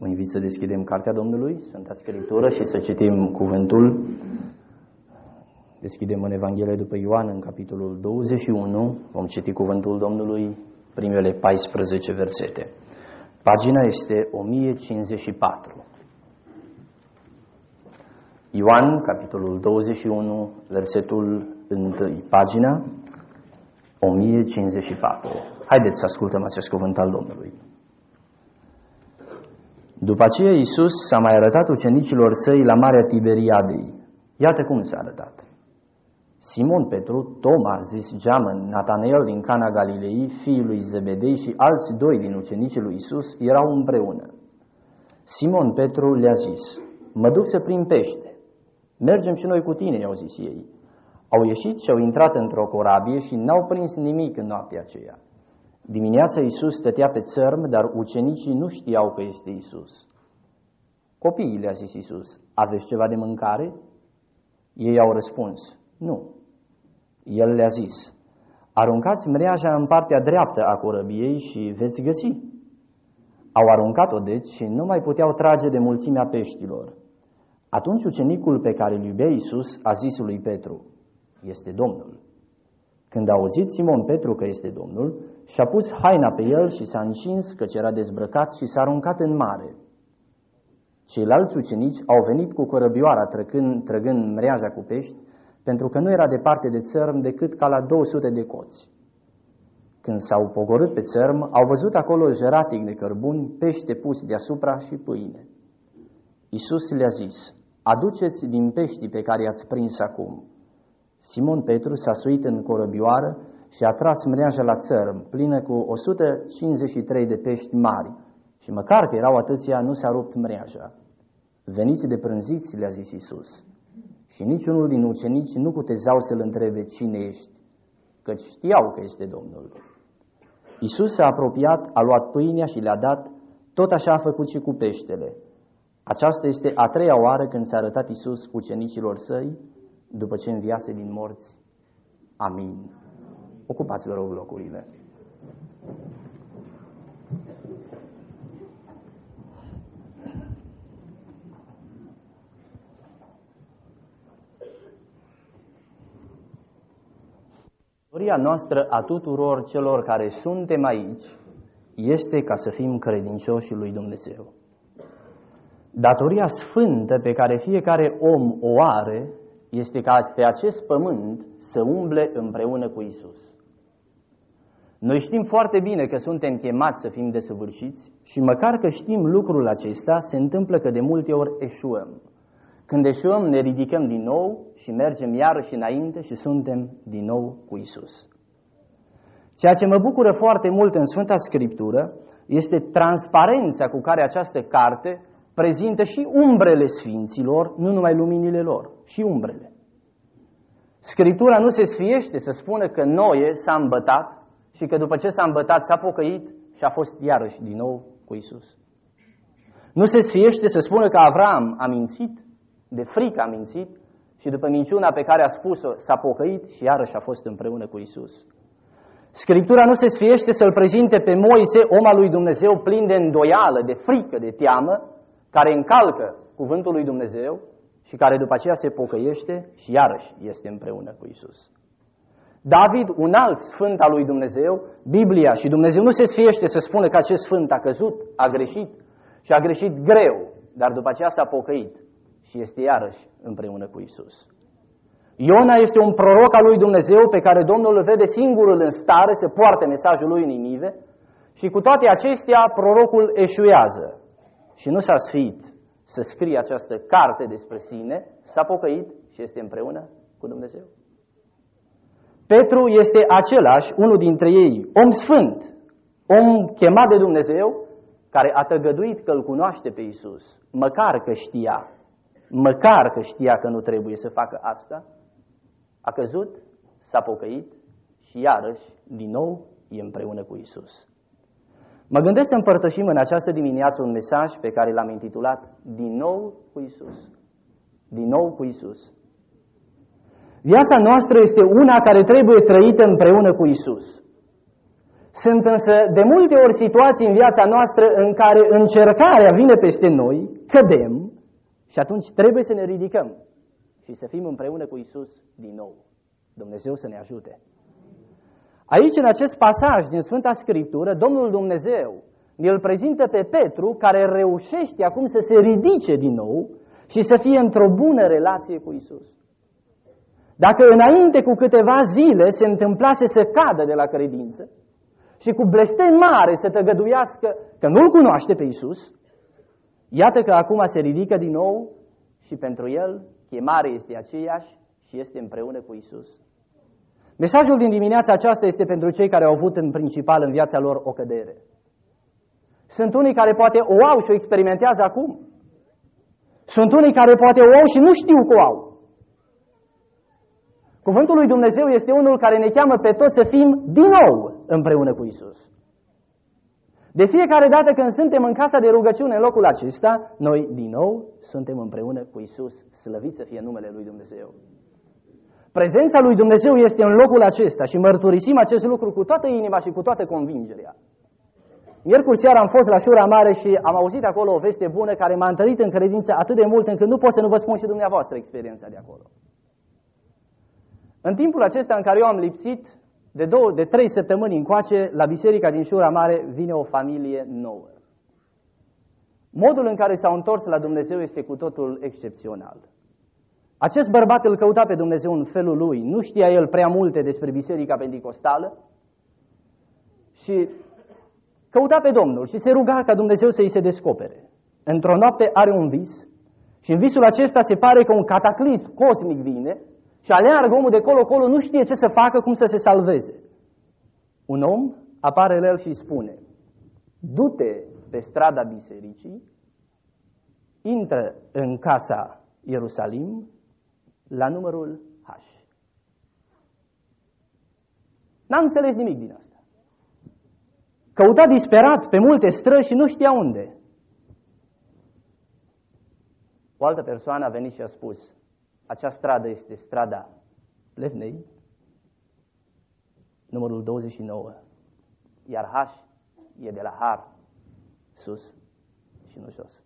Vă invit să deschidem Cartea Domnului, Sfânta Scriptură, și să citim cuvântul. Deschidem în Evanghelie după Ioan, în capitolul 21. Vom citi cuvântul Domnului, primele 14 versete. Pagina este 1054. Ioan, capitolul 21, versetul 1, pagina 1054. Haideți să ascultăm acest cuvânt al Domnului. După aceea Iisus s-a mai arătat ucenicilor săi la Marea Tiberiadei. Iată cum s-a arătat. Simon Petru, Toma, zis Geamăn, Natanael din Cana Galilei, fiul lui Zebedei și alți doi din ucenicii lui Iisus erau împreună. Simon Petru le-a zis: mă duc să prind pește. Mergem și noi cu tine, i-au zis ei. Au ieșit și au intrat într-o corabie și n-au prins nimic în noaptea aceea. Dimineața Iisus stătea pe țărm, dar ucenicii nu știau că este Iisus. Copiii, le-a zis Iisus, aveți ceva de mâncare? Ei au răspuns, nu. El le-a zis, aruncați mreaja în partea dreaptă a corăbiei și veți găsi. Au aruncat-o deci și nu mai puteau trage de mulțimea peștilor. Atunci ucenicul pe care îl iubea Iisus a zis lui Petru, este Domnul. Când a auzit Simon Petru că este Domnul, și-a pus haina pe el și s-a încins căci era dezbrăcat și s-a aruncat în mare. Ceilalți ucenici au venit cu corăbioara trăgând mreaja cu pești, pentru că nu era departe de țărm decât ca la 200 de coți. Când s-au pogorât pe țărm, au văzut acolo jeratic de cărbuni, pește pus deasupra și pâine. Iisus le-a zis, aduceți din peștii pe care i-ați prins acum. Simon Petru s-a suit în corăbioară și a tras mreaja la țărm, plină cu 153 de pești mari, și măcar că erau atâția, nu s-a rupt mreaja. Veniți de prânziți, le-a zis Iisus. Și niciunul din ucenici nu cutezau să-l întrebe cine ești, căci știau că este Domnul. Iisus s-a apropiat, a luat pâinea și le-a dat, tot așa a făcut și cu peștele. Aceasta este a treia oară când s-a arătat Iisus ucenicilor săi, după ce înviase din morți. Amin. Ocupați, vă rog, locurile. Datoria noastră a tuturor celor care suntem aici este ca să fim credincioși lui Dumnezeu. Datoria sfântă pe care fiecare om o are este ca pe acest pământ să umble împreună cu Iisus. Noi știm foarte bine că suntem chemați să fim desăvârșiți și măcar că știm lucrul acesta, se întâmplă că de multe ori eșuăm. Când eșuăm, ne ridicăm din nou și mergem iarăși înainte și suntem din nou cu Iisus. Ceea ce mă bucură foarte mult în Sfânta Scriptură este transparența cu care această carte prezintă și umbrele sfinților, nu numai luminile lor, și umbrele. Scriptura nu se sfiește să spună că Noe s-a îmbătat și că după ce s-a îmbătat s-a pocăit și a fost iarăși din nou cu Iisus. Nu se sfiește să spună că Avram a mințit, de frică a mințit și după minciuna pe care a spus-o s-a pocăit și iarăși a fost împreună cu Iisus. Scriptura nu se sfiește să-l prezinte pe Moise, om al lui Dumnezeu, plin de îndoială, de frică, de teamă, care încalcă cuvântul lui Dumnezeu și care după aceea se pocăiește și iarăși este împreună cu Iisus. David, un alt sfânt al lui Dumnezeu, Biblia și Dumnezeu nu se sfiește să spună că acest sfânt a căzut, a greșit și a greșit greu, dar după aceea s-a pocăit și este iarăși împreună cu Iisus. Iona este un proroc al lui Dumnezeu pe care Domnul îl vede singurul în stare să poarte mesajul lui în Ninive și cu toate acestea prorocul eșuează și nu s-a sfiit să scrie această carte despre sine, s-a pocăit și este împreună cu Dumnezeu. Petru este același, unul dintre ei, om sfânt, om chemat de Dumnezeu, care a tăgăduit că îl cunoaște pe Iisus, măcar că știa că nu trebuie să facă asta, a căzut, s-a pocăit și iarăși, din nou, e împreună cu Iisus. Mă gândesc să împărtășim în această dimineață un mesaj pe care l-am intitulat Din nou cu Iisus. Din nou cu Iisus. Viața noastră este una care trebuie trăită împreună cu Iisus. Sunt însă de multe ori situații în viața noastră în care încercarea vine peste noi, cădem și atunci trebuie să ne ridicăm și să fim împreună cu Iisus din nou. Dumnezeu să ne ajute. Aici, în acest pasaj din Sfânta Scriptură, Domnul Dumnezeu ne-l prezintă pe Petru, care reușește acum să se ridice din nou și să fie într-o bună relație cu Iisus. Dacă înainte cu câteva zile se întâmplase să cadă de la credință și cu blestem mare să tăgăduiască că nu-L cunoaște pe Iisus, iată că acum se ridică din nou și pentru el chemarea este aceeași și este împreună cu Iisus. Mesajul din dimineața aceasta este pentru cei care au avut în principal în viața lor o cădere. Sunt unii care poate o au și o experimentează acum. Sunt unii care poate o au și nu știu că o au. Cuvântul lui Dumnezeu este unul care ne cheamă pe toți să fim din nou împreună cu Iisus. De fiecare dată când suntem în casa de rugăciune în locul acesta, noi din nou suntem împreună cu Iisus. Slăvit să fie numele lui Dumnezeu. Prezența lui Dumnezeu este în locul acesta și mărturisim acest lucru cu toată inima și cu toată convingerea. Miercuri seara am fost la Șura Mare și am auzit acolo o veste bună care m-a întărit în credință atât de mult încât nu pot să nu vă spun și dumneavoastră experiența de acolo. În timpul acesta în care eu am lipsit, de 3 săptămâni încoace, la biserica din Șura Mare vine o familie nouă. Modul în care s-au întors la Dumnezeu este cu totul excepțional. Acest bărbat îl căuta pe Dumnezeu în felul lui, nu știa el prea multe despre biserica penticostală și căuta pe Domnul și se ruga ca Dumnezeu să îi se descopere. Într-o noapte are un vis și în visul acesta se pare că un cataclism cosmic vine și aleargă omul de colo-colo, nu știe ce să facă, cum să se salveze. Un om apare la el și îi spune: du-te pe strada bisericii, intră în casa Ierusalim la numărul H. N-a înțeles nimic din asta. Căuta disperat pe multe străzi și nu știa unde. O altă persoană a venit și a spus: acea stradă este strada Plevnei, numărul 29, iar H e de la Har, sus și nu jos.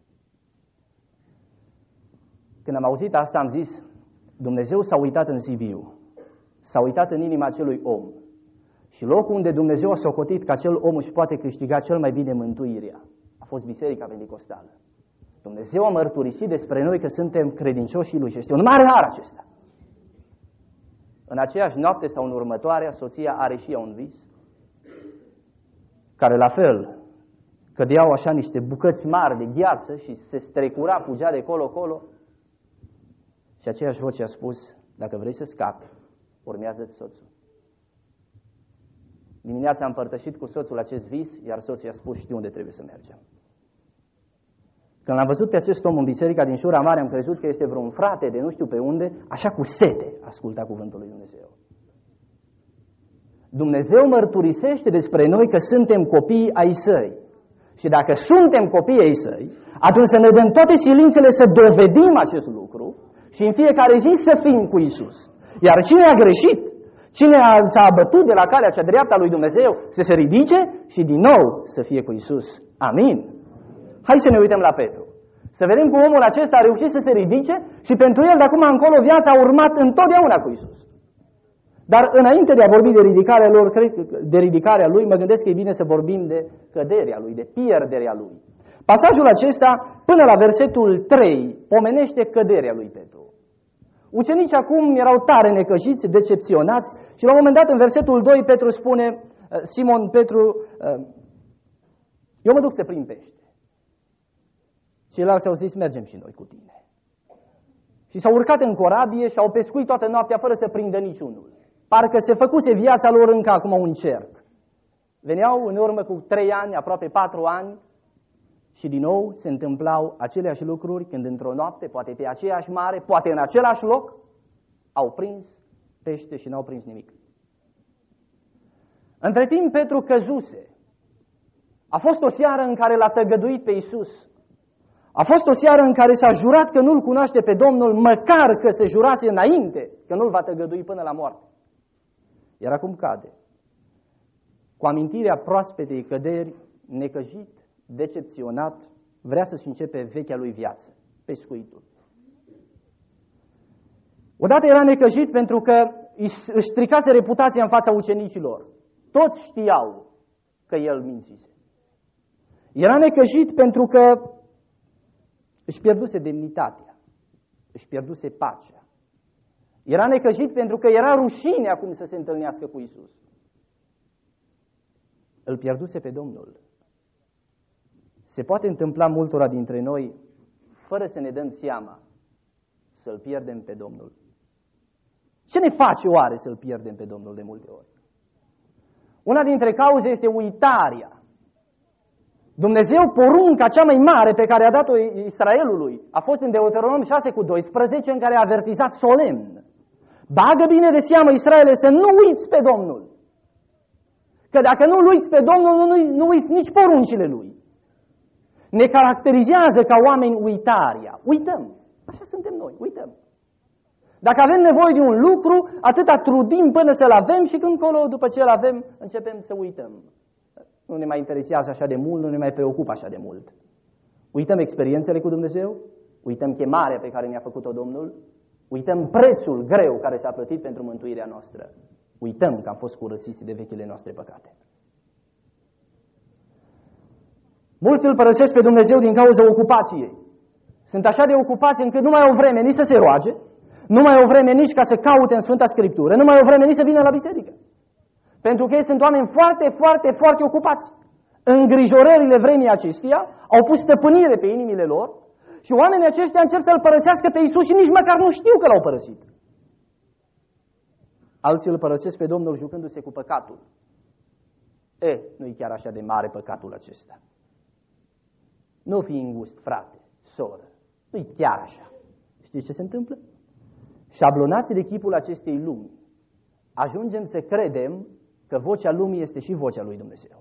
Când am auzit asta, am zis: Dumnezeu s-a uitat în Sibiu, s-a uitat în inima acelui om și locul unde Dumnezeu a socotit că acel om își poate câștiga cel mai bine mântuirea a fost Biserica Penticostală. Dumnezeu a mărturisit despre noi că suntem credincioși Lui și este un mare har acesta. În aceeași noapte sau în următoarea, soția are și ea un vis, care la fel cădeau așa niște bucăți mari de gheață și se strecura, fugea de colo-colo. Și aceeași voce a spus: dacă vrei să scapi, urmează-ți soțul. Dimineața am împărtășit cu soțul acest vis, iar soțul a spus: știu unde trebuie să mergem. Când l-am văzut pe acest om în biserica din Șura Mare, am crezut că este vreun frate de nu știu pe unde, așa cu sete asculta cuvântul lui Dumnezeu. Dumnezeu mărturisește despre noi că suntem copii ai Săi. Și dacă suntem copii ai Săi, atunci să ne dăm toate silințele să dovedim acest lucru și în fiecare zi să fim cu Isus. Iar cine a greșit, cine s-a abătut de la calea cea dreaptă a lui Dumnezeu, să se ridice și din nou să fie cu Isus. Amin. Hai să ne uităm la Petru. Să vedem cum omul acesta a reușit să se ridice și pentru el de acum încolo viața a urmat întotdeauna cu Isus. Dar înainte de a vorbi de ridicarea lui, mă gândesc că e bine să vorbim de căderea lui, de pierderea lui. Pasajul acesta, până la versetul 3, pomenește căderea lui Petru. Ucenicii acum erau tare necăjiți, decepționați și la un moment dat în versetul 2 Petru spune, Simon Petru, eu mă duc să prind pește. Ceilalți au zis: mergem și noi cu tine. Și s-au urcat în corabie și au pescuit toată noaptea fără să prindă niciunul. Parcă se făcuse viața lor încă acum un cerc. Veneau în urmă cu 3 ani, aproape 4 ani, și din nou se întâmplau aceleași lucruri când într-o noapte, poate pe aceeași mare, poate în același loc, au prins pește și n-au prins nimic. Între timp Petru căzuse. A fost o seară în care l-a tăgăduit pe Iisus. A fost o seară în care s-a jurat că nu-L cunoaște pe Domnul, măcar că se jurase înainte că nu-L va tăgădui până la moarte. Iar acum cade. cu amintirea proaspetei căderi, necăjit, decepționat, vrea să-și începe vechea lui viață, pescuitul. Odată era necăjit pentru că își stricase reputația în fața ucenicilor. Toți știau că el mințise. Era necăjit pentru că își pierduse demnitatea, își pierduse pacea. Era necăjit pentru că era rușine acum să se întâlnească cu Iisus. Îl pierduse pe Domnul. Se poate întâmpla multora dintre noi, fără să ne dăm seama, să-L pierdem pe Domnul. Ce ne face oare să-L pierdem pe Domnul de multe ori? Una dintre cauze este uitarea. Dumnezeu, porunca cea mai mare pe care a dat-o Israelului, a fost în Deuteronom 6:12, în care a avertizat solemn. Bagă bine de seamă, Israele, să nu uiți pe Domnul. Că dacă nu-L uiți pe Domnul, nu uiți nici poruncile Lui. Ne caracterizează ca oameni uitarea. Uităm. Așa suntem noi, uităm. Dacă avem nevoie de un lucru, atâta trudim până să-l avem și când colo, după ce îl avem, începem să uităm. Nu ne mai interesează așa de mult, nu ne mai preocupă așa de mult. Uităm experiențele cu Dumnezeu, uităm chemarea pe care ne-a făcut-o Domnul, uităm prețul greu care s-a plătit pentru mântuirea noastră. Uităm că am fost curățiți de vechile noastre păcate. Mulți îl părăsesc pe Dumnezeu din cauza ocupației. Sunt așa de ocupați încât nu mai au vreme nici să se roage, nu mai au vreme nici ca să caute în Sfânta Scriptură, nu mai au vreme nici să vină la biserică. Pentru că ei sunt oameni foarte, foarte, foarte ocupați. Îngrijorările vremii acesteia au pus stăpânire pe inimile lor și oamenii aceștia încep să-L părăsească pe Iisus și nici măcar nu știu că L-au părăsit. Alții îl părăsesc pe Domnul jucându-se cu păcatul. Nu-i chiar așa de mare păcatul acesta. Nu fi îngust, frate, soră. Nu-i chiar așa. Știți ce se întâmplă? Șablonați de chipul acestei lumi, ajungem să credem că vocea lumii este și vocea lui Dumnezeu.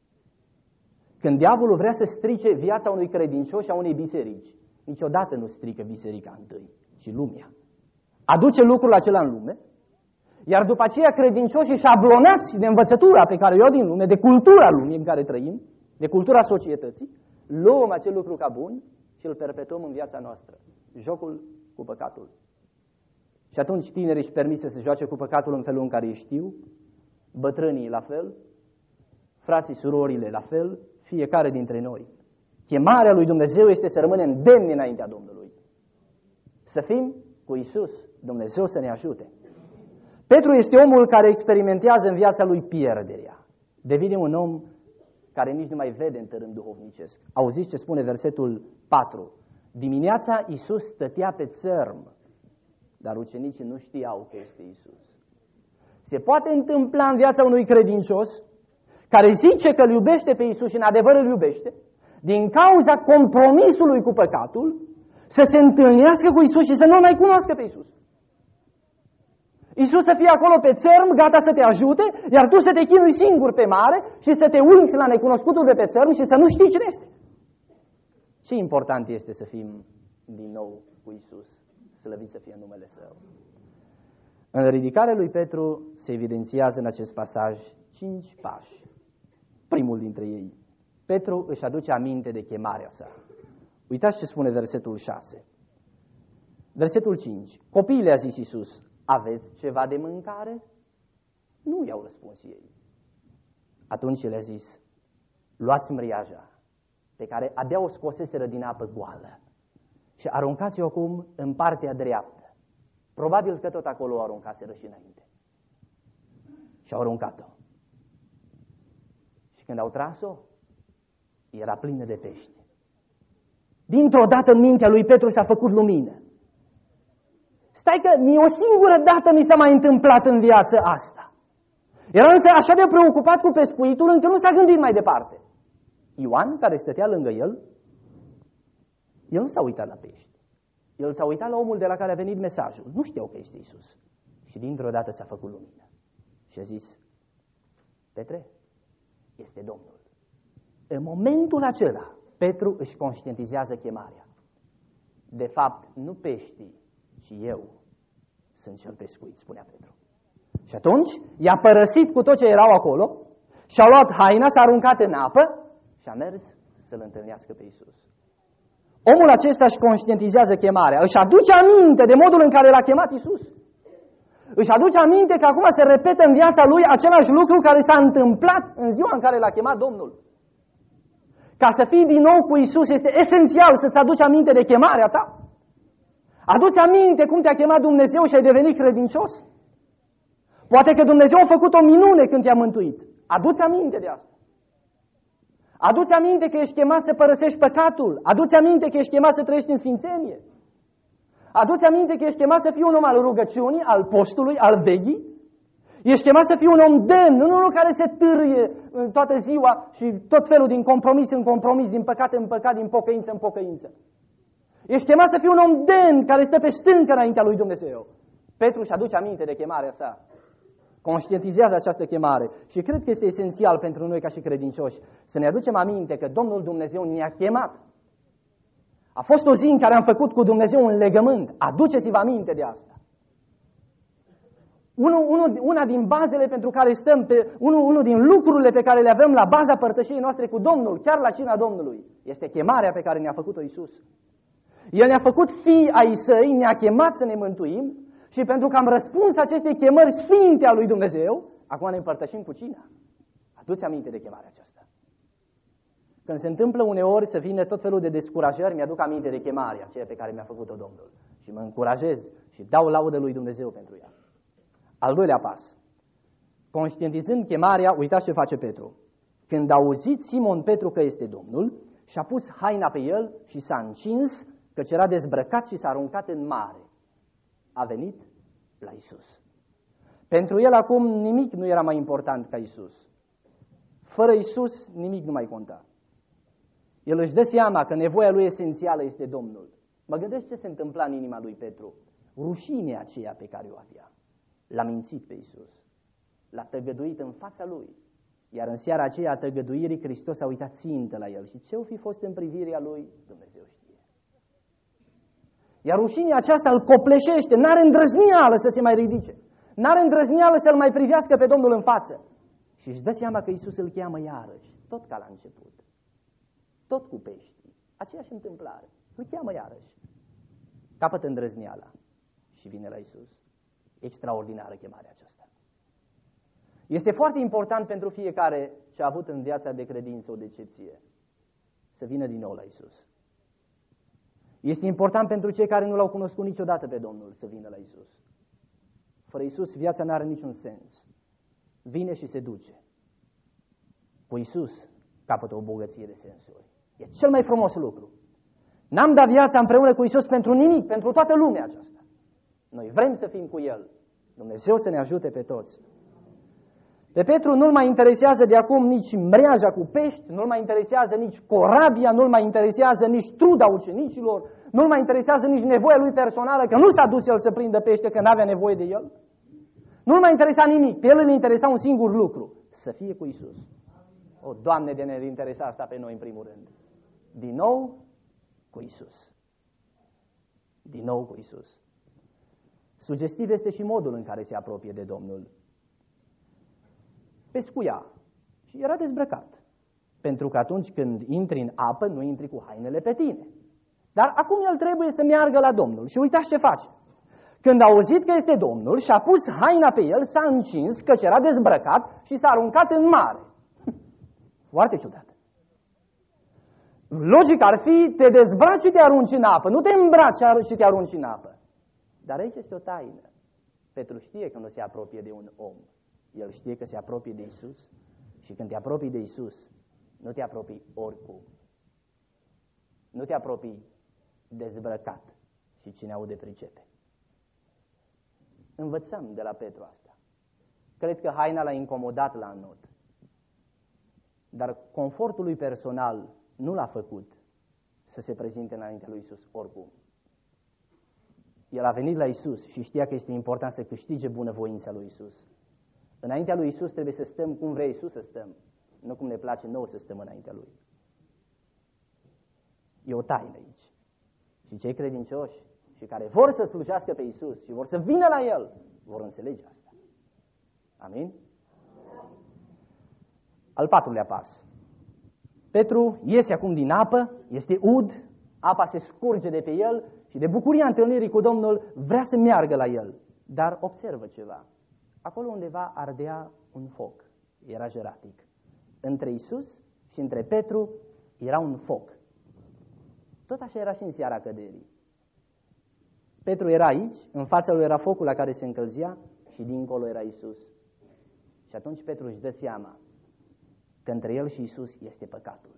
Când diavolul vrea să strice viața unui credincios și a unei biserici, niciodată nu strică biserica întâi, ci lumea. Aduce lucrul acela în lume, iar după aceea credincioșii șablonați de învățătura pe care o iau din lume, de cultura lumii în care trăim, de cultura societății, luăm acel lucru ca bun și îl perpetuăm în viața noastră. Jocul cu păcatul. Și atunci tinerii își permit să se joace cu păcatul în felul în care îi știu, bătrânii la fel, frații, surorile la fel, fiecare dintre noi. Chemarea lui Dumnezeu este să rămânem demni înaintea Domnului. Să fim cu Iisus, Dumnezeu să ne ajute. Petru este omul care experimentează în viața lui pierderea. Devine un om care nici nu mai vede în tărâm duhovnicesc. Auziți ce spune versetul 4? Dimineața Iisus stătea pe țărm, dar ucenicii nu știau că este Iisus. Se poate întâmpla în viața unui credincios care zice că îl iubește pe Iisus și în adevăr îl iubește, din cauza compromisului cu păcatul, să se întâlnească cu Iisus și să nu mai cunoască pe Iisus. Iisus să fie acolo pe țărm, gata să te ajute, iar tu să te chinui singur pe mare și să te uiți la necunoscutul de pe țărm și să nu știi cine este. Ce important este să fim din nou cu Iisus, slăvit să fie numele Său. În ridicarea lui Petru se evidențiază în acest pasaj 5 pași. Primul dintre ei, Petru își aduce aminte de chemarea sa. Uitați ce spune versetul 6. Versetul 5. Copiii, a zis Iisus, aveți ceva de mâncare? Nu i-au răspuns ei. Atunci le-a zis, luați mriaja pe care abia o scoseseră din apă goală și aruncați-o acum în partea dreaptă. Probabil că tot acolo o aruncaseră și înainte. Și au aruncat-o. Și când au tras-o, era plină de pești. Dintr-o dată în mintea lui Petru s-a făcut lumină. Stai că o singură dată mi s-a mai întâmplat în viață asta. Era însă așa de preocupat cu pescuitul încât nu s-a gândit mai departe. Ioan, care stătea lângă el nu s-a uitat la pești. El s-a uitat la omul de la care a venit mesajul. Nu știau că este Iisus. Și dintr-o dată s-a făcut lumină. Și a zis, Petre, este Domnul. În momentul acela, Petru își conștientizează chemarea. De fapt, nu peștii, ci eu sunt cel pescuit, spunea Petru. Și atunci i-a părăsit cu tot ce erau acolo Și-a luat haina, s-a aruncat în apă și a mers să-L întâlnească pe Iisus. Omul acesta își conștientizează chemarea, își aduce aminte de modul în care l-a chemat Iisus. Își aduce aminte că acum se repetă în viața lui același lucru care s-a întâmplat în ziua în care l-a chemat Domnul. Ca să fii din nou cu Iisus este esențial să-ți aduci aminte de chemarea ta. Aduți aminte cum te-a chemat Dumnezeu și ai devenit credincios. Poate că Dumnezeu a făcut o minune când te-a mântuit. Aduți aminte de asta. Aduți aminte că ești chemat să părăsești păcatul. Aduți aminte că ești chemat să trăiești în sfințenie. Aduți aminte că ești chemat să fii un om al rugăciunii, al postului, al veghii. Ești chemat să fii un om demn, nu unul care se târâie toată ziua și tot felul din compromis în compromis, din păcat în păcat, din pocăință în pocăință. Ești chemat să fii un om demn care stă pe stâncă înaintea lui Dumnezeu. Petru își aduce aminte de chemarea sa. Conștientizează această chemare și cred că este esențial pentru noi ca și credincioși să ne aducem aminte că Domnul Dumnezeu ne-a chemat. A fost o zi în care am făcut cu Dumnezeu un legământ. Aduceți-vă aminte de asta. Una din bazele pentru care stăm, unul din lucrurile pe care le avem la baza părtășiei noastre cu Domnul, chiar la cina Domnului, este chemarea pe care ne-a făcut-o Iisus. El ne-a făcut fii ai Săi, ne-a chemat să ne mântuim și pentru că am răspuns acestei chemări sfinte a lui Dumnezeu, acum ne împărtășim cu cina. Aduți aminte de chemarea aceasta. Când se întâmplă uneori să vină tot felul de descurajări, mi-aduc aminte de chemarea aceea pe care mi-a făcut-o Domnul și mă încurajez și dau laudă lui Dumnezeu pentru ea. Al doilea pas. Conștientizând chemarea, uitați ce face Petru. Când a auzit Simon Petru că este Domnul, și-a pus haina pe el și s-a încins, căci era dezbrăcat și s-a aruncat în mare. A venit la Iisus. Pentru el acum nimic nu era mai important ca Iisus. Fără Iisus nimic nu mai conta. El își dă seama că nevoia lui esențială este Domnul. Mă gândesc ce se întâmpla în inima lui Petru. Rușinea aceea pe care o avea. L-a mințit pe Iisus. L-a tăgăduit în fața lui. Iar în seara aceea a tăgăduirii, Hristos a uitat țintă la el. Și ce-o fi fost în privirea lui, Dumnezeu știe. Iar rușinea aceasta îl copleșește, n-are îndrăzneală să se mai ridice. N-are îndrăzneală să-L mai privească pe Domnul în față. Și își dă seama că Iisus îl cheamă iarăși, tot ca la început. Tot cu pești. Aceeași întâmplare. Îl cheamă iarăși. Capătă îndrăzneala și vine la Iisus. Extraordinară chemarea aceasta. Este foarte important pentru fiecare ce a avut în viața de credință o decepție să vină din nou la Iisus. Este important pentru cei care nu L-au cunoscut niciodată pe Domnul să vină la Iisus. Fără Iisus viața n-are niciun sens. Vine și se duce. Cu Iisus capătă o bogăție de sensuri. E cel mai frumos lucru. N-am dat viața împreună cu Iisus pentru nimic, pentru toată lumea aceasta. Noi vrem să fim cu El. Dumnezeu să ne ajute pe toți. Pe Petru nu-l mai interesează de acum nici mreaja cu pești, nu-l mai interesează nici corabia, nu-l mai interesează nici truda ucenicilor, nu-l mai interesează nici nevoia lui personală, că nu s-a dus el să prindă pește, că n-avea nevoie de el. Nu-l mai interesa nimic, pe el îl interesa un singur lucru, să fie cu Iisus. O, Doamne, de ne interesa asta pe noi în primul rând. Din nou cu Iisus. Din nou cu Iisus. Sugestiv este și modul în care se apropie de Domnul. Pescuia și era dezbrăcat. Pentru că atunci când intri în apă, nu intri cu hainele pe tine. Dar acum el trebuie să meargă la Domnul. Și uitați ce face. Când a auzit că este Domnul, și-a pus haina pe el, s-a încins, căci era dezbrăcat și s-a aruncat în mare. Foarte ciudat. Logic ar fi, te dezbraci și te arunci în apă. Nu te îmbraci și te arunci în apă. Dar aici este o taină. Petru știe că nu se apropie de un om. El știe că se apropie de Iisus și când te apropii de Iisus, nu te apropii oricum. Nu te apropii dezbrăcat și cine aude pricepe. Învățăm de la Petru asta. Cred că haina l-a incomodat la înot. Dar confortul lui personal nu l-a făcut să se prezinte înaintea lui Iisus oricum. El a venit la Iisus și știa că este important să câștige bunăvoința lui Iisus. Înaintea lui Iisus trebuie să stăm cum vrea Iisus să stăm, nu cum ne place nouă să stăm înaintea Lui. E o taină aici. Și cei credincioși și care vor să slujească pe Iisus și vor să vină la El, vor înțelege asta. Amin? Al patrulea pas. Petru iese acum din apă, este ud, apa se scurge de pe el și de bucuria întâlnirii cu Domnul vrea să meargă la el. Dar observă ceva. Acolo undeva ardea un foc, era jeratic. Între Iisus și între Petru era un foc. Tot așa era și în seara căderii. Petru era aici, în fața lui era focul la care se încălzea și dincolo era Iisus. Și atunci Petru își dă seama că între el și Iisus este păcatul.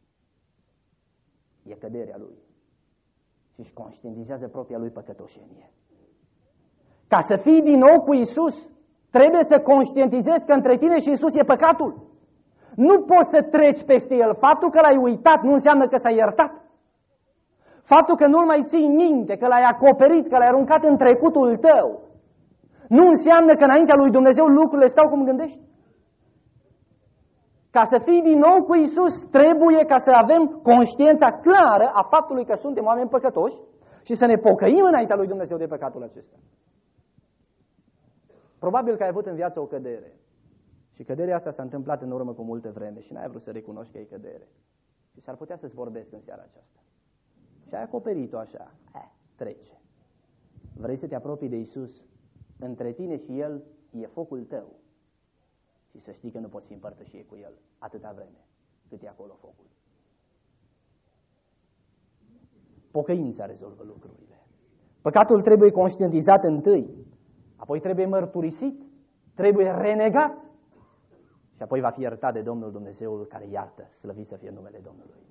E căderea lui. Și își conștientizează propria lui păcătoșenie. Ca să fii din nou cu Iisus, trebuie să conștientizezi că între tine și Iisus e păcatul. Nu poți să treci peste el. Faptul că l-ai uitat nu înseamnă că s-a iertat. Faptul că nu-l mai ții minte, că l-ai acoperit, că l-ai aruncat în trecutul tău, nu înseamnă că înaintea lui Dumnezeu lucrurile stau cum gândești. Ca să fii din nou cu Iisus, trebuie ca să avem conștiința clară a faptului că suntem oameni păcătoși și să ne pocăim înaintea lui Dumnezeu de păcatul acesta. Probabil că ai avut în viață o cădere. Și căderea asta s-a întâmplat în urmă cu multă vreme și n-ai vrut să recunoști că e cădere. Și s-ar putea să-ți vorbesc în seara aceasta. Și ai acoperit-o așa. Trece. Vrei să te apropii de Iisus? Între tine și El e focul tău. Și să știi că nu poți fi împărtășie cu El atâta vreme cât e acolo focul. Pocăința rezolvă lucrurile. Păcatul trebuie conștientizat întâi, apoi trebuie mărturisit, trebuie renegat și apoi va fi iertat de Domnul Dumnezeul care iartă, slăvit să fie numele Domnului.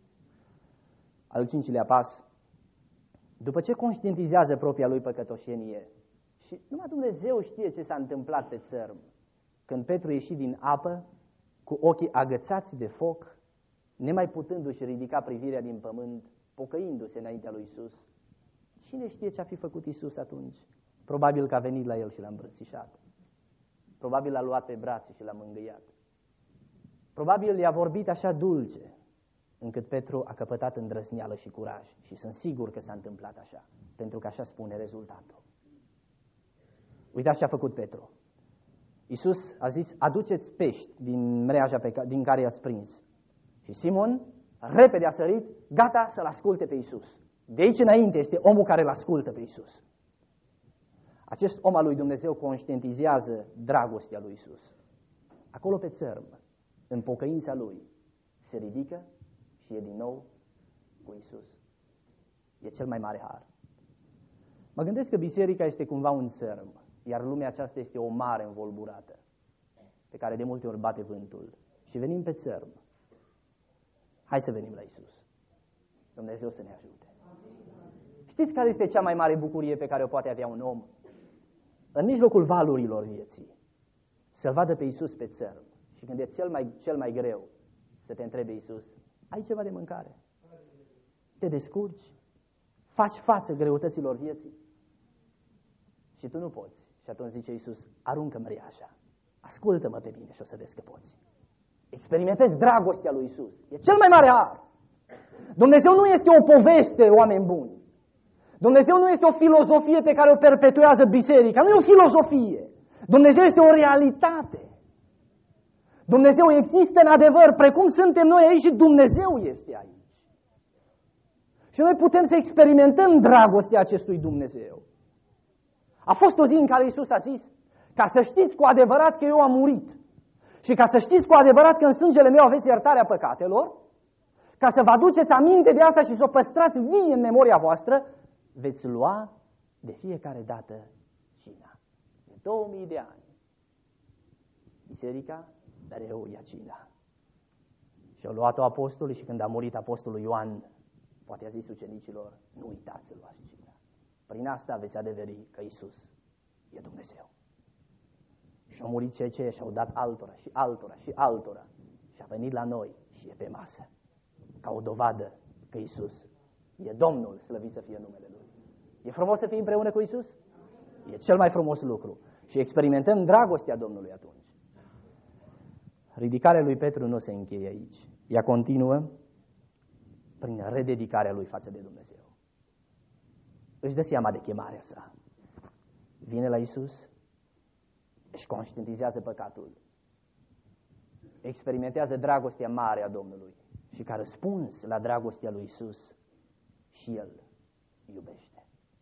Al cincilea pas, după ce conștientizează propria lui păcătoșenie, și numai Dumnezeu știe ce s-a întâmplat pe țărm, când Petru ieși din apă, cu ochii agățați de foc, nemai putându-și ridica privirea din pământ, pocăindu-se înaintea lui Iisus. Cine știe ce a fi făcut Iisus atunci? Probabil că a venit la el și l-a îmbrățișat. Probabil l-a luat pe brațe și l-a mângâiat. Probabil i-a vorbit așa dulce, încât Petru a căpătat îndrăzneală și curaj. Și sunt sigur că s-a întâmplat așa, pentru că așa spune rezultatul. Uitați ce a făcut Petru. Iisus a zis, aduceți pești din mreaja din care i-ați prins. Și Simon repede a sărit, gata să-l asculte pe Iisus. De aici înainte este omul care îl ascultă pe Iisus. Acest om al lui Dumnezeu conștientizează dragostea lui Iisus. Acolo pe țărm, în pocăința lui, se ridică și e din nou cu Iisus. E cel mai mare har. Mă gândesc că biserica este cumva un țărm, iar lumea aceasta este o mare învolburată, pe care de multe ori bate vântul. Și venim pe țărm. Hai să venim la Iisus. Dumnezeu să ne ajute. Știți care este cea mai mare bucurie pe care o poate avea un om? În mijlocul valurilor vieții, să-L vadă pe Iisus pe țărm. Și când e cel mai greu, să te întrebe Iisus, ai ceva de mâncare? Te descurci? Faci față greutăților vieții? Și tu nu poți. Și atunci zice Iisus, aruncă mreaja, ascultă-mă pe mine și o să vezi că poți. Experimentezi dragostea lui Iisus. E cel mai mare har. Dumnezeu nu este o poveste, oameni buni. Dumnezeu nu este o filozofie pe care o perpetuează biserica. Nu e o filozofie. Dumnezeu este o realitate. Dumnezeu există în adevăr, precum suntem noi aici și Dumnezeu este aici. Și noi putem să experimentăm dragostea acestui Dumnezeu. A fost o zi în care Iisus a zis, ca să știți cu adevărat că eu am murit și ca să știți cu adevărat că în sângele meu aveți iertarea păcatelor, ca să vă aduceți aminte de asta și să o păstrați vie în memoria voastră, veți lua de fiecare dată cina. De 2000 de ani. Biserica mereu ia cina. Și au luat-o apostolii și când a murit apostolul Ioan, poate a zis ucenicilor, nu uitați să luați cina. Prin asta veți adeveri că Iisus e Dumnezeu. Și au murit cei ce și-au dat altora și altora și altora și a venit la noi și e pe masă. Ca o dovadă că Iisus e Domnul, slăvit să fie numele Lui. E frumos să fii împreună cu Iisus? E cel mai frumos lucru. Și experimentăm dragostea Domnului atunci. Ridicarea lui Petru nu se încheie aici. Ea continuă prin rededicarea lui față de Dumnezeu. Își dă seama de chemarea sa. Vine la Iisus, își conștientizează păcatul. experimentează dragostea mare a Domnului și ca răspuns la dragostea lui Iisus și el iubește.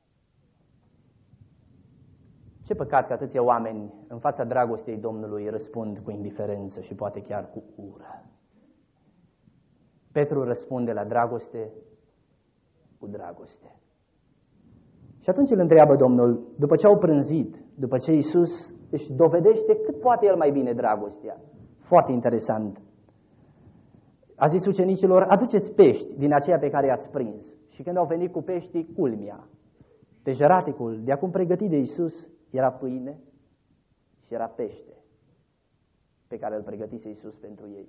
Ce păcat că atâția oameni în fața dragostei Domnului răspund cu indiferență și poate chiar cu ură. Petru răspunde la dragoste cu dragoste. Și atunci îl întreabă Domnul, după ce au prânzit, după ce Iisus își dovedește cât poate el mai bine dragostea. Foarte interesant. A zis ucenicilor, aduceți pești din aceea pe care i-ați prins. Și când au venit cu peștii, culmea. Pe jăraticul de acum pregătit de Iisus era pâine și era pește pe care îl pregătise Iisus pentru ei.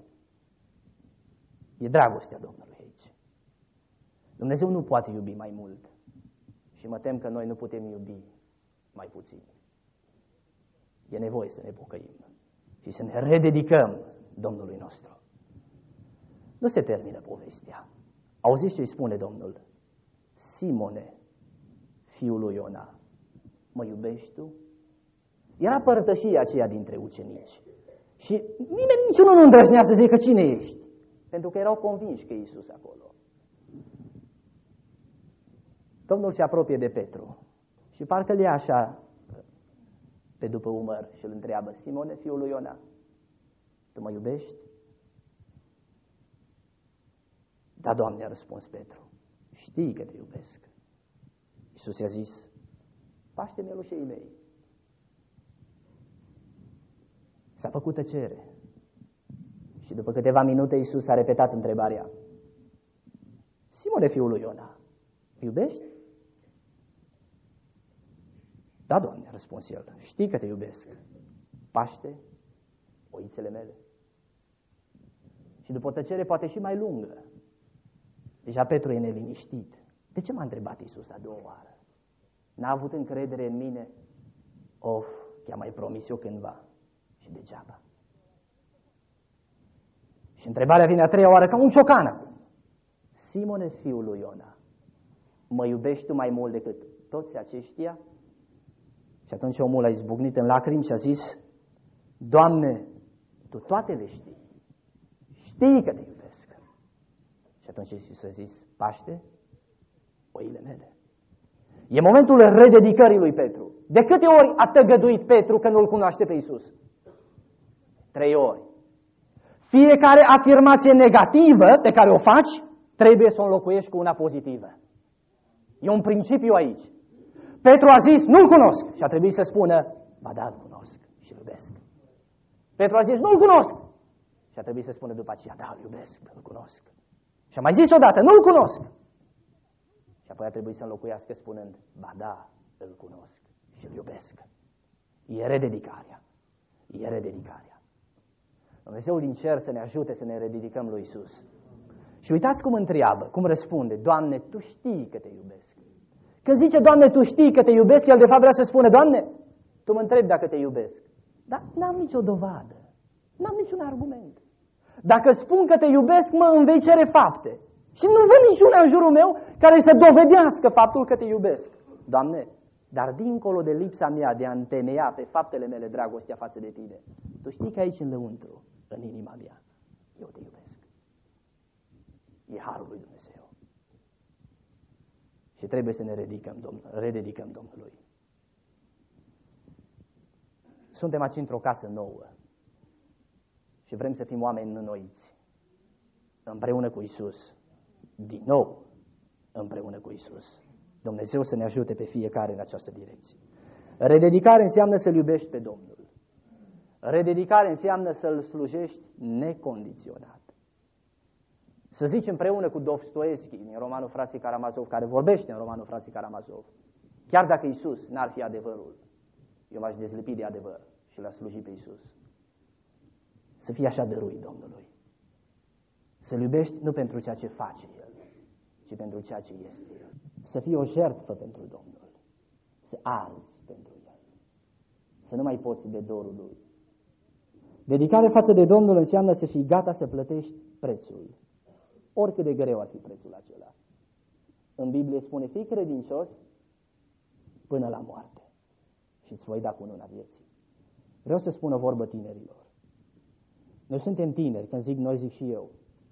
E dragostea Domnului aici. Dumnezeu nu poate iubi mai mult și mă tem că noi nu putem iubi mai puțin. E nevoie să ne pocăim și să ne rededicăm Domnului nostru. Nu se termină povestea. Auziți ce îi spune Domnul? Simone, fiul lui Iona, mă iubești tu? Era părtășia aceea dintre ucenici. Și nimeni, niciunul nu îndrăznea să zică cine ești. Pentru că erau convinși că e Iisus acolo. Domnul se apropie de Petru și parcă îl ia așa pe după umăr și îl întreabă, Simone, fiul lui Iona, tu mă iubești? Da, Doamne, a răspuns Petru, știi că te iubesc. Iisus i-a zis, paște mielușei mei. S-a făcut tăcere. Și după câteva minute Iisus a repetat întrebarea. Simone, fiul lui Iona, iubești? Da, Doamne, a răspuns el, știi că te iubesc. Paște oițele mele. Și după o tăcere poate și mai lungă, deja Petru e neliniștit. De ce m-a întrebat Iisus a doua oară? N-a avut încredere în mine? Of, i-am mai promis eu cândva și degeaba. Și întrebarea vine a treia oară ca un ciocan acum. Simone, fiul lui Iona, mă iubești tu mai mult decât toți aceștia? Și atunci omul a izbucnit în lacrimi și a zis, Doamne, tu toate le știi. Știi că te iubesc. Și atunci Iisus a zis, paște oile mele. E momentul rededicării lui Petru. De câte ori a tăgăduit Petru că nu-L cunoaște pe Iisus? 3 ori. Fiecare afirmație negativă pe care o faci, trebuie să o înlocuiești cu una pozitivă. E un principiu aici. Petru a zis, nu-L cunosc. Și a trebuit să spună, ba da, îl cunosc și îl iubesc. Petru a zis, nu-L cunosc. Și a trebuit să spună după aceea, da, îl iubesc, îl cunosc. Și a mai zis odată, nu-L cunosc. Și apoi a trebuit să înlocuiască spunând, ba da, îl cunosc și îl iubesc. E rededicarea. E rededicarea. Dumnezeul din cer să ne ajute să ne rededicăm lui Iisus. Și uitați cum întreabă, cum răspunde, Doamne, Tu știi că te iubesc. Când zice, Doamne, Tu știi că te iubesc, el de fapt vrea să spună, Doamne, Tu mă întrebi dacă te iubesc. Dar n-am nicio dovadă, n-am niciun argument. Dacă spun că te iubesc, îmi vei cere fapte. Și nu văd niciuna în jurul meu care să dovedească faptul că te iubesc. Doamne, dar dincolo de lipsa mea de a întemeia pe faptele mele dragostea față de Tine, Tu știi că aici în lăuntru, în inima mea, eu te iubesc. E harul lui Dumnezeu. Și trebuie să ne rededicăm Domnului. Suntem aici într-o casă nouă și vrem să fim oameni înnoiți, împreună cu Iisus, din nou împreună cu Iisus. Dumnezeu să ne ajute pe fiecare în această direcție. Rededicare înseamnă să-L iubești pe Domnul. Rededicare înseamnă să-L slujești necondiționat. Să zici împreună cu Dostoevski, din romanul Frații Karamazov, care vorbește în romanul Frații Karamazov, chiar dacă Iisus n-ar fi adevărul, eu m-aș dezlipi de adevăr și l-aș sluji pe Iisus. Să fii așa dăruit Domnului. Să-L iubești nu pentru ceea ce face El, ci pentru ceea ce este El. Să fii o jertfă pentru Domnul. Să arzi pentru El. Să nu mai poți de dorul Lui. Dedicare față de Domnul înseamnă să fii gata să plătești prețul. Oricât de greu ar fi prețul acela. În Biblie spune, fii credincios până la moarte și îți voi da cununa vieții. Vreau să spun o vorbă tinerilor. Noi suntem tineri, când zic noi, zic și eu.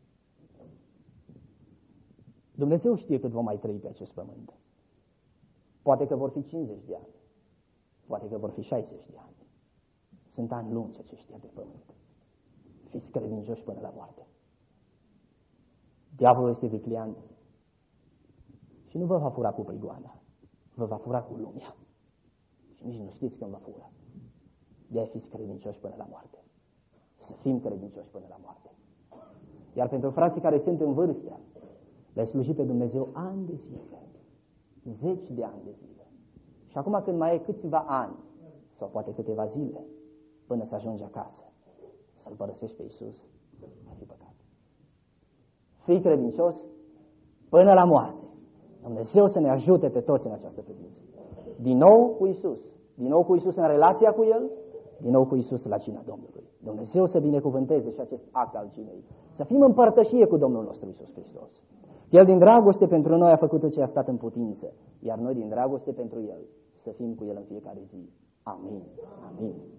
Dumnezeu știe cât vom mai trăi pe acest pământ. Poate că vor fi 50 de ani, poate că vor fi 60 de ani. Sunt ani lungi aceștia pe pământ. Fiți credincioși până la moarte. Diavolul este viclean și nu vă va fura cu prigoana, vă va fura cu lumea. Și nici nu știți când va fura. De-aia fiți credincioși până la moarte. Să fim credincioși până la moarte. Iar pentru frații care sunt în vârstă, le-ai slujit pe Dumnezeu ani de zile, 10 de ani de zile. Și acum când mai e câțiva ani, sau poate câteva zile, până să ajungi acasă, să-L părăsești pe Iisus, ar fi păcat. Fii credincios până la moarte. Dumnezeu să ne ajute pe toți în această privință. Din nou cu Iisus, din nou cu Iisus în relația cu El, din nou cu Iisus la cina Domnului. Dumnezeu să binecuvânteze și acest act al cinei. Să fim în părtășie cu Domnul nostru Iisus Hristos. El din dragoste pentru noi a făcut tot ce a stat în putință, iar noi din dragoste pentru El să fim cu El în fiecare zi. Amin. Amin.